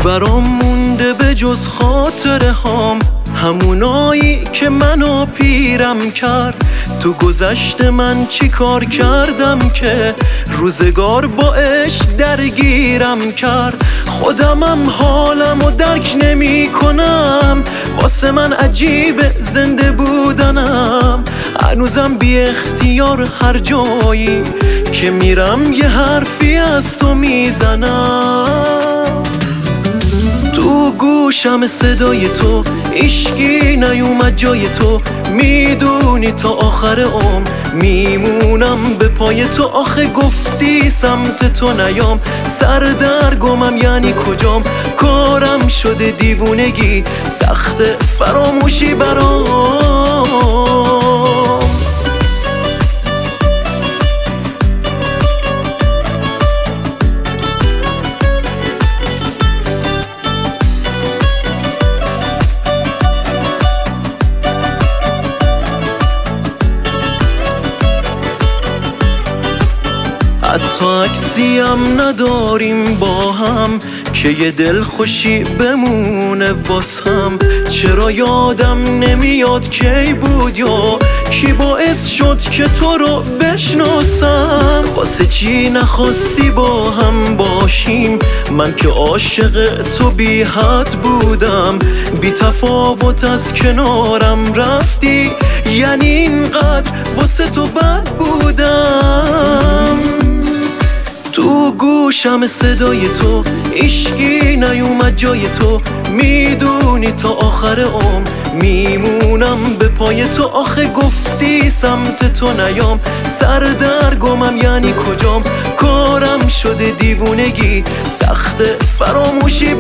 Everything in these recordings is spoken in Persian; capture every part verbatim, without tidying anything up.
برام مونده به جز خاطره هام، همونایی که منو پیرم کرد. تو گذشته من چی کار کردم که روزگار با عشق درگیرم کرد؟ خودمم حالمو درک نمی کنم، واسه من عجیب زنده بودنم. هنوزم بی اختیار هر جایی که میرم یه حرفی از تو میزنم. تو گوشم صدای تو، عشقی نیومد جای تو. میدونی تا آخر عمر میمونم به پای تو. آخه گفتی سمت تو نیام، سردرگمم یعنی کجام؟ کارم شده دیوونگی، سخت فراموشی برام. حتی عکسی هم نداریم با هم که یه دل خوشی بمونه واسم. چرا یادم نمیاد کی بود یا کی باعث شد که تو رو بشناسم؟ واسه چی نخواستی با هم باشیم؟ من که عاشق تو بی حد بودم، بی تفاوت از کنارم رفتی، یعنی اینقدر واسه تو بد بودم. تو گوشم صدای تو، عشقی نیومد جای تو. میدونی تا آخر عمر میمونم به پای تو. آخه گفتی سمت تو نیام، سردرگمم یعنی کجام؟ کارم شده دیوونگی، سخت فراموشی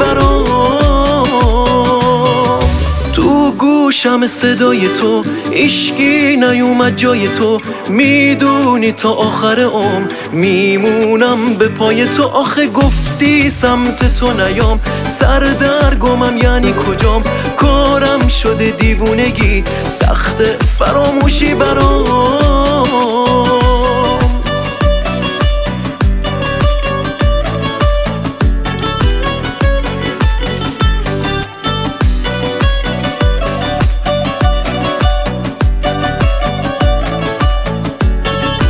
برام. تو گوشم صدای تو، عشقی نیومد جای تو. میدونی تا آخر عمر میمونم به پای تو. آخه گفتی سمت تو نیام، سردرگمم یعنی کجام؟ کارم شده دیوونگی، سخت فراموشی برام.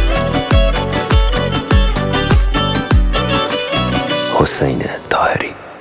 حسین طاهری.